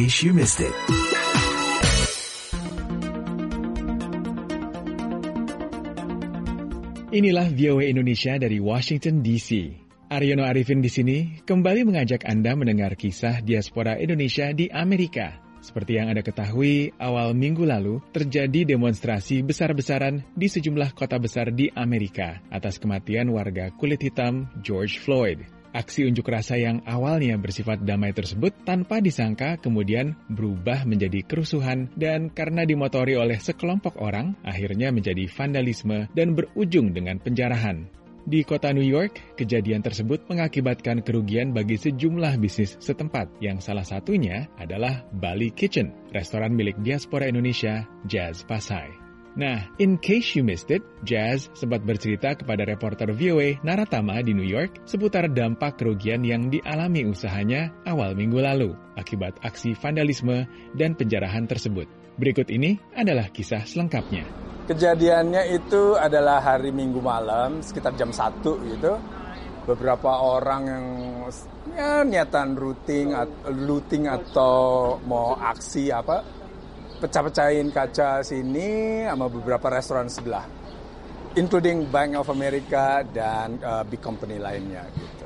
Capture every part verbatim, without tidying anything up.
case you missed it. Inilah V O A Indonesia dari Washington D C. Aryono Arifin di sini kembali mengajak Anda mendengar kisah diaspora Indonesia di Amerika. Seperti yang Anda ketahui, awal minggu lalu terjadi demonstrasi besar-besaran di sejumlah kota besar di Amerika atas kematian warga kulit hitam George Floyd. Aksi unjuk rasa yang awalnya bersifat damai tersebut tanpa disangka kemudian berubah menjadi kerusuhan dan karena dimotori oleh sekelompok orang, akhirnya menjadi vandalisme dan berujung dengan penjarahan. Di kota New York, kejadian tersebut mengakibatkan kerugian bagi sejumlah bisnis setempat yang salah satunya adalah Bali Kitchen, restoran milik diaspora Indonesia, Jazz Pasai. Nah, in case you missed it, Jazz sempat bercerita kepada reporter V O A Naratama di New York seputar dampak kerugian yang dialami usahanya awal minggu lalu akibat aksi vandalisme dan penjarahan tersebut. Berikut ini adalah kisah selengkapnya. Kejadiannya itu adalah hari Minggu malam, sekitar jam satu gitu. Beberapa orang yang ya, niatan routing, looting atau mau aksi apa, pecah-pecahin kaca sini sama beberapa restoran sebelah. Including Bank of America dan uh, big company lainnya gitu.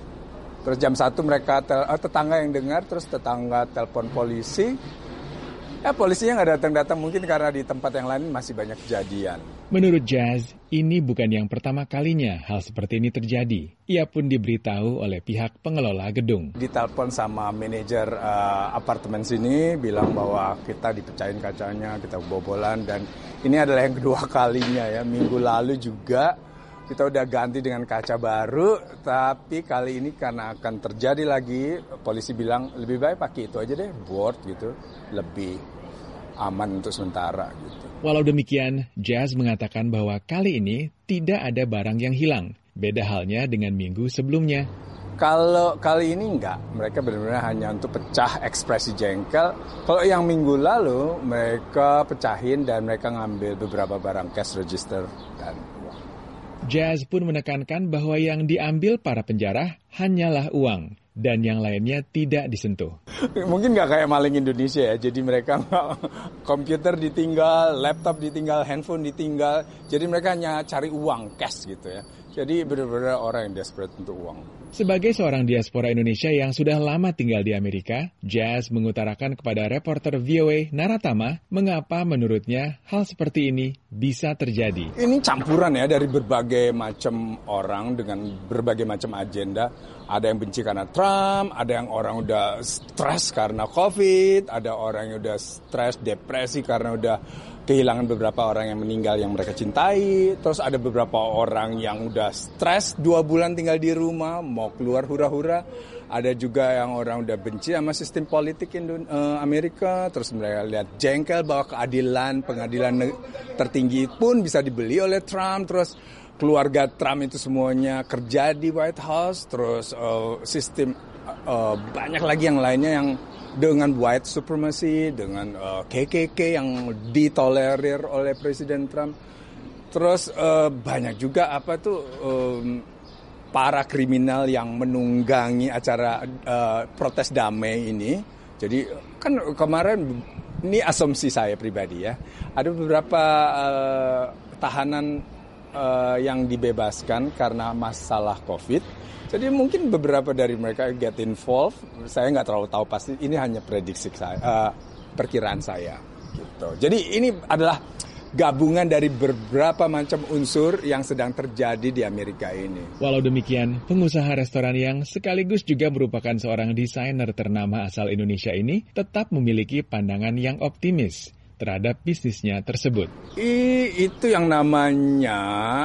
Terus jam satu mereka, tel- tetangga yang dengar, terus tetangga telepon polisi. Ya polisinya nggak datang-datang mungkin karena di tempat yang lain masih banyak kejadian. Menurut Jazz, ini bukan yang pertama kalinya hal seperti ini terjadi. Ia pun diberitahu oleh pihak pengelola gedung. Ditelepon sama manajer uh, apartemen sini bilang bahwa kita dipecahin kacanya, kita bobolan dan ini adalah yang kedua kalinya ya. Minggu lalu juga kita udah ganti dengan kaca baru, tapi kali ini karena akan terjadi lagi, polisi bilang lebih baik pakai itu aja deh, board gitu, lebih aman untuk sementara gitu. Walau demikian, Jazz mengatakan bahwa kali ini tidak ada barang yang hilang. Beda halnya dengan minggu sebelumnya. Kalau kali ini enggak, mereka benar-benar hanya untuk pecah ekspresi jengkel. Kalau yang minggu lalu, mereka pecahin dan mereka ngambil beberapa barang cash register dan uang. Jazz pun menekankan bahwa yang diambil para penjara hanyalah uang dan yang lainnya tidak disentuh. Mungkin nggak kayak maling Indonesia ya, jadi mereka komputer ditinggal, laptop ditinggal, handphone ditinggal, jadi mereka hanya cari uang cash gitu ya. Jadi benar-benar orang yang desperate untuk uang. Sebagai seorang diaspora Indonesia yang sudah lama tinggal di Amerika, Jazz mengutarakan kepada reporter V O A Naratama mengapa menurutnya hal seperti ini bisa terjadi. Ini campuran ya dari berbagai macam orang dengan berbagai macam agenda. Ada yang benci karena Trump, ada yang orang udah stres karena COVID, ada orang yang udah stres, depresi karena udah kehilangan beberapa orang yang meninggal yang mereka cintai. Terus ada beberapa orang yang udah stres dua bulan tinggal di rumah, mau keluar hura-hura. Ada juga yang orang udah benci sama sistem politik Indo- uh, Amerika. Terus mereka lihat jengkel bahwa keadilan, pengadilan tertinggi pun bisa dibeli oleh Trump. Terus keluarga Trump itu semuanya kerja di White House. Terus uh, sistem uh, banyak lagi yang lainnya yang dengan white supremacy, dengan uh, K K K yang ditolerir oleh Presiden Trump. Terus uh, banyak juga apa tuh um, para kriminal yang menunggangi acara uh, protes damai ini. Jadi kan kemarin, ini asumsi saya pribadi ya, ada beberapa uh, tahanan uh, yang dibebaskan karena masalah COVID. Jadi mungkin beberapa dari mereka get involved. Saya nggak terlalu tahu pasti. Ini hanya prediksi saya, uh, perkiraan saya. Gitu. Jadi ini adalah gabungan dari beberapa macam unsur yang sedang terjadi di Amerika ini. Walau demikian, pengusaha restoran yang sekaligus juga merupakan seorang desainer ternama asal Indonesia ini tetap memiliki pandangan yang optimis terhadap bisnisnya tersebut. I, itu yang namanya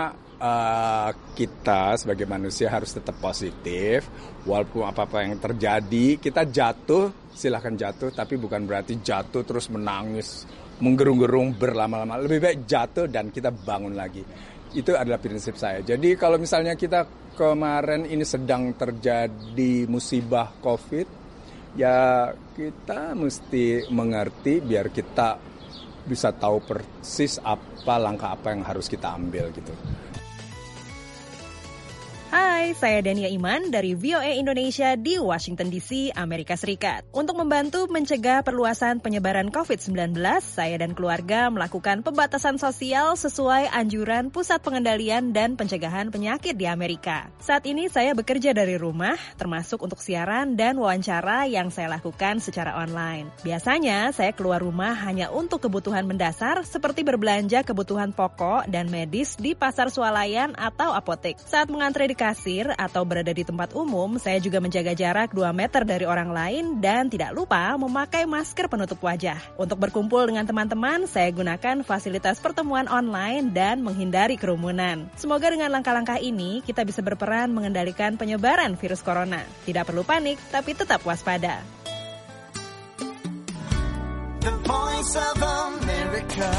uh, kita sebagai manusia harus tetap positif. Walaupun apa-apa yang terjadi, kita jatuh, silahkan jatuh, tapi bukan berarti jatuh terus menangis, menggerung-gerung berlama-lama. Lebih baik jatuh dan kita bangun lagi. Itu adalah prinsip saya. Jadi kalau misalnya kita kemarin ini sedang terjadi musibah COVID, ya kita mesti mengerti biar kita bisa tahu persis apa langkah apa yang harus kita ambil gitu. Hai, Hai, saya Dania Iman dari V O A Indonesia di Washington D C, Amerika Serikat. Untuk membantu mencegah perluasan penyebaran covid sembilan belas, saya dan keluarga melakukan pembatasan sosial sesuai anjuran Pusat Pengendalian dan Pencegahan Penyakit di Amerika. Saat ini saya bekerja dari rumah, termasuk untuk siaran dan wawancara yang saya lakukan secara online. Biasanya saya keluar rumah hanya untuk kebutuhan mendasar seperti berbelanja kebutuhan pokok dan medis di pasar swalayan atau apotek. Saat mengantre di kasir atau berada di tempat umum, saya juga menjaga jarak dua meter dari orang lain dan tidak lupa memakai masker penutup wajah. Untuk berkumpul dengan teman-teman, saya gunakan fasilitas pertemuan online dan menghindari kerumunan. Semoga dengan langkah-langkah ini, kita bisa berperan mengendalikan penyebaran virus corona. Tidak perlu panik, tapi tetap waspada. The Voice of America.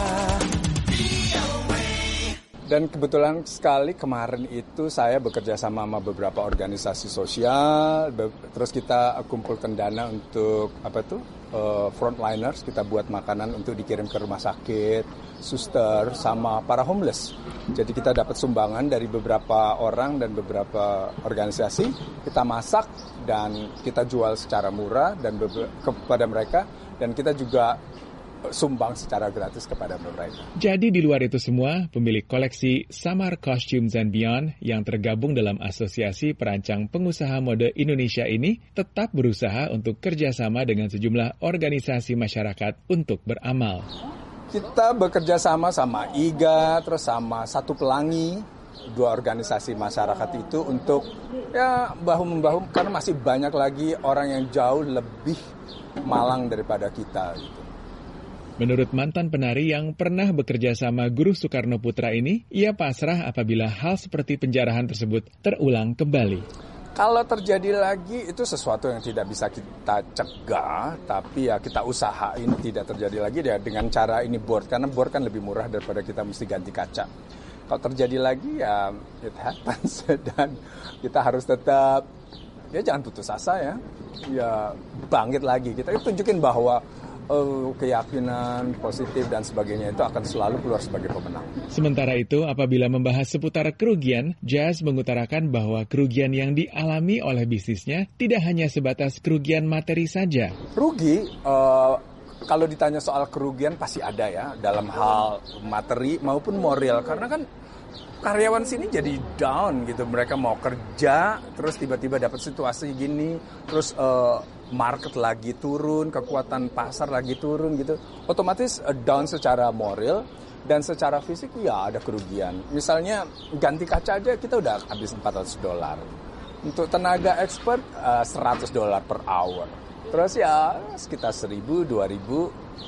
Dan kebetulan sekali kemarin itu saya bekerja sama sama beberapa organisasi sosial, be- terus kita kumpulkan dana untuk apa tuh uh, frontliners, kita buat makanan untuk dikirim ke rumah sakit, suster, sama para homeless. Jadi kita dapat sumbangan dari beberapa orang dan beberapa organisasi, kita masak dan kita jual secara murah dan be- kepada mereka, dan kita juga sumbang secara gratis kepada mereka. Jadi di luar itu semua, pemilik koleksi Summer Costumes and Beyond yang tergabung dalam Asosiasi Perancang Pengusaha Mode Indonesia ini tetap berusaha untuk kerjasama dengan sejumlah organisasi masyarakat untuk beramal. Kita bekerja sama sama I G A, terus sama Satu Pelangi, dua organisasi masyarakat itu untuk ya bahu-membahu, karena masih banyak lagi orang yang jauh lebih malang daripada kita gitu. Menurut mantan penari yang pernah bekerja sama Guru Soekarno Putra ini, ia pasrah apabila hal seperti penjarahan tersebut terulang kembali. Kalau terjadi lagi, itu sesuatu yang tidak bisa kita cegah, tapi ya kita usahain tidak terjadi lagi ya dengan cara ini board, karena board kan lebih murah daripada kita mesti ganti kaca. Kalau terjadi lagi ya it happens, dan kita harus tetap, ya jangan putus asa ya, ya bangkit lagi. Kita tunjukin bahwa Oh, keyakinan positif dan sebagainya itu akan selalu keluar sebagai pemenang. Sementara itu, apabila membahas seputar kerugian, Jazz mengutarakan bahwa kerugian yang dialami oleh bisnisnya tidak hanya sebatas kerugian materi saja. Rugi, uh, kalau ditanya soal kerugian pasti ada ya, dalam hal materi maupun moral, karena kan karyawan sini jadi down gitu, mereka mau kerja, terus tiba-tiba dapat situasi gini, terus uh, market lagi turun, kekuatan pasar lagi turun gitu, otomatis uh, down secara moral dan secara fisik ya ada kerugian. Misalnya ganti kaca aja kita udah habis empat ratus dolar. Untuk tenaga expert uh, seratus dolar per hour. Terus ya sekitar seribu, dua ribu,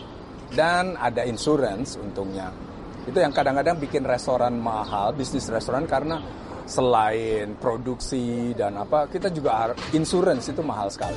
dan ada insurance untungnya. Itu yang kadang-kadang bikin restoran mahal, bisnis restoran, karena selain produksi dan apa, kita juga insurance itu mahal sekali.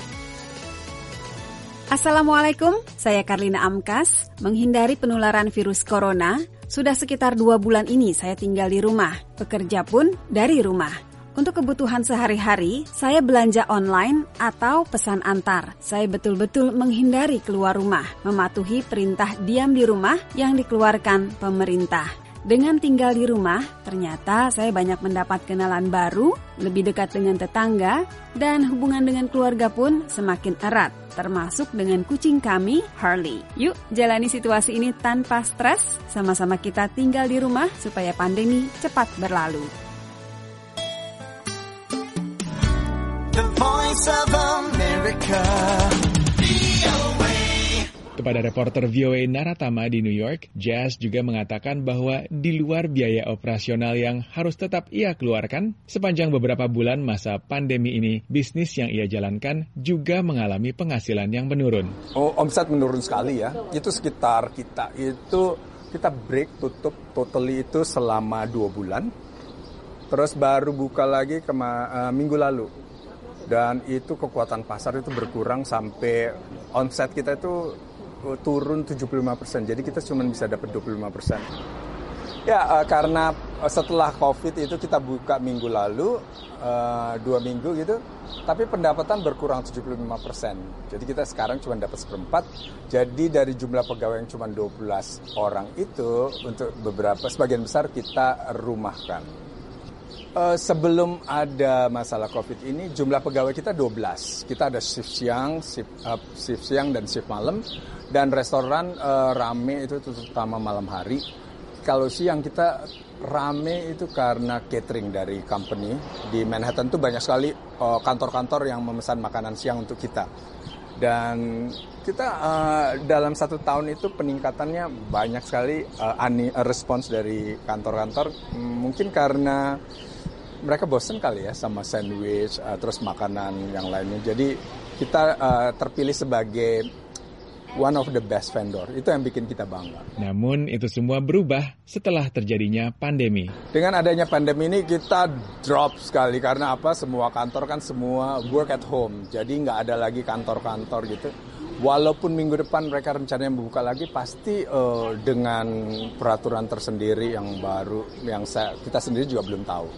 Assalamualaikum, saya Karlina Amkas. Menghindari penularan virus corona, sudah sekitar dua bulan ini saya tinggal di rumah, bekerja pun dari rumah. Untuk kebutuhan sehari-hari, saya belanja online atau pesan antar. Saya betul-betul menghindari keluar rumah, mematuhi perintah diam di rumah yang dikeluarkan pemerintah. Dengan tinggal di rumah, ternyata saya banyak mendapat kenalan baru, lebih dekat dengan tetangga, dan hubungan dengan keluarga pun semakin erat, termasuk dengan kucing kami, Harley. Yuk, jalani situasi ini tanpa stres, sama-sama kita tinggal di rumah supaya pandemi cepat berlalu. The Voice of America. Kepada reporter V O A Naratama di New York, Jazz juga mengatakan bahwa di luar biaya operasional yang harus tetap ia keluarkan, sepanjang beberapa bulan masa pandemi ini, bisnis yang ia jalankan juga mengalami penghasilan yang menurun. Oh, omset menurun sekali ya. Itu sekitar kita itu kita break tutup totally itu selama dua bulan. Terus baru buka lagi kema- uh, minggu lalu. Dan itu kekuatan pasar itu berkurang sampai omset kita itu turun tujuh puluh lima persen. Jadi kita cuma bisa dapat dua puluh lima persen. Ya, uh, karena setelah COVID itu kita buka minggu lalu, uh, dua minggu gitu, tapi pendapatan berkurang tujuh puluh lima persen. Jadi kita sekarang cuma dapat seperempat. Jadi dari jumlah pegawai yang cuma dua belas orang itu, untuk beberapa, sebagian besar kita rumahkan. Uh, sebelum ada masalah COVID ini, jumlah pegawai kita dua belas. Kita ada shift siang, shift, uh, shift siang dan shift malam. Dan restoran uh, rame itu terutama malam hari. Kalau siang kita rame itu karena catering dari company. Di Manhattan tuh banyak sekali uh, kantor-kantor yang memesan makanan siang untuk kita. Dan kita uh, dalam satu tahun itu peningkatannya banyak sekali uh, ani, uh, respons dari kantor-kantor. Mungkin karena mereka bosen kali ya sama sandwich, uh, terus makanan yang lainnya. Jadi kita uh, terpilih sebagai one of the best vendor. Itu yang bikin kita bangga. Namun itu semua berubah setelah terjadinya pandemi. Dengan adanya pandemi ini kita drop sekali. Karena apa? Semua kantor kan semua work at home. Jadi nggak ada lagi kantor-kantor gitu. Walaupun minggu depan mereka rencananya membuka lagi, pasti uh, dengan peraturan tersendiri yang baru, yang saya, kita sendiri juga belum tahu.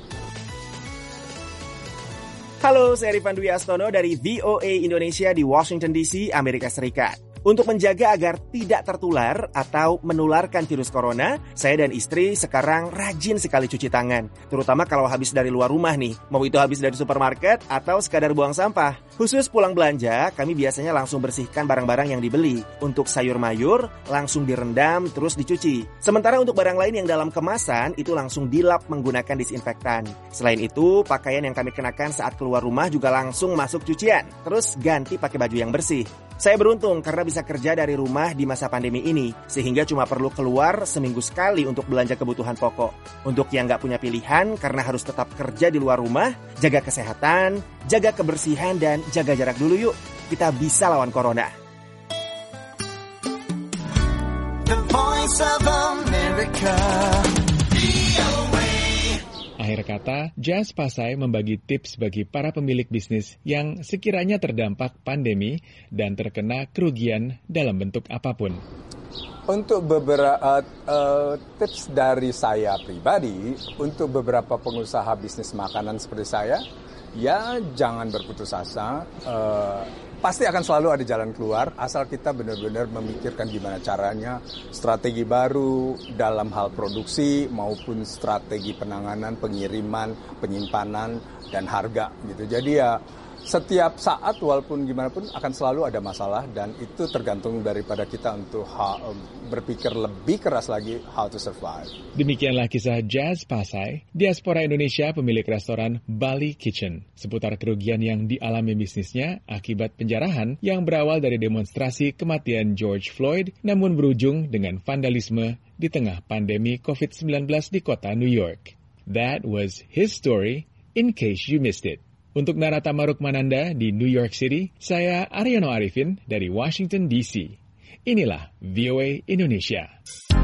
Halo, saya Rifan Dwi Astono dari V O A Indonesia di Washington D C, Amerika Serikat. Untuk menjaga agar tidak tertular atau menularkan virus corona, saya dan istri sekarang rajin sekali cuci tangan. Terutama kalau habis dari luar rumah nih, mau itu habis dari supermarket atau sekadar buang sampah. Khusus pulang belanja, kami biasanya langsung bersihkan barang-barang yang dibeli. Untuk sayur mayur, langsung direndam terus dicuci. Sementara untuk barang lain yang dalam kemasan, itu langsung dilap menggunakan disinfektan. Selain itu, pakaian yang kami kenakan saat keluar rumah juga langsung masuk cucian. Terus ganti pakai baju yang bersih. Saya beruntung karena bisa kerja dari rumah di masa pandemi ini, sehingga cuma perlu keluar seminggu sekali untuk belanja kebutuhan pokok. Untuk yang nggak punya pilihan karena harus tetap kerja di luar rumah, jaga kesehatan, jaga kebersihan, dan jaga jarak dulu yuk. Kita bisa lawan corona. The Voice of America. Akhir kata, Jas Pasai membagi tips bagi para pemilik bisnis yang sekiranya terdampak pandemi dan terkena kerugian dalam bentuk apapun. Untuk beberapa uh, uh, tips dari saya pribadi, untuk beberapa pengusaha bisnis makanan seperti saya, ya jangan berputus asa. Uh, Pasti akan selalu ada jalan keluar, asal kita benar-benar memikirkan gimana caranya, strategi baru dalam hal produksi maupun strategi penanganan, pengiriman, penyimpanan, dan harga gitu. Jadi ya setiap saat walaupun gimana pun akan selalu ada masalah, dan itu tergantung daripada kita untuk ha- berpikir lebih keras lagi how to survive. Demikianlah kisah Jas Pasai, diaspora Indonesia pemilik restoran Bali Kitchen, seputar kerugian yang dialami bisnisnya akibat penjarahan yang berawal dari demonstrasi kematian George Floyd namun berujung dengan vandalisme di tengah pandemi covid sembilan belas di kota New York. That was his story, in case you missed it. Untuk Naratama Rukmananda di New York City, saya Aryono Arifin dari Washington D C. Inilah V O A Indonesia.